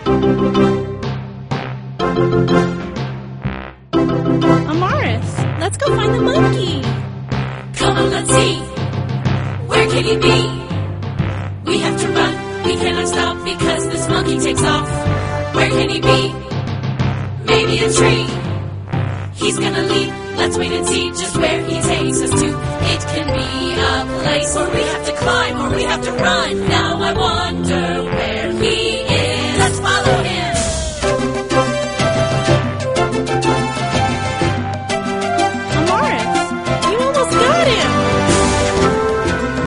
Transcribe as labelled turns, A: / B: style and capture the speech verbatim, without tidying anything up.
A: Amaris, let's go find the monkey.
B: Come on, let's see. Where can he be? We have to run. We cannot stop because this monkey takes off. Where can he be? Maybe a tree. He's gonna leap. Let's wait and see just where he takes us to. It can be a place where we have to climb or we have to run. Now I wonder where